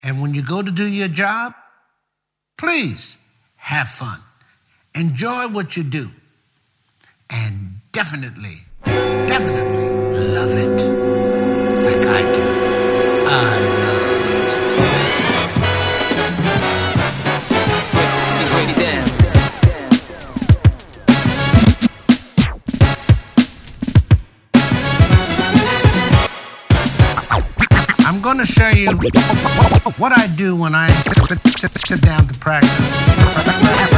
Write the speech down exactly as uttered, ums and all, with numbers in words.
And when you go to do your job, please have fun. Enjoy what you do. And definitely, definitely love it like I do. I love it. Break it down. I'm going to show you what I do when I sit down to practice.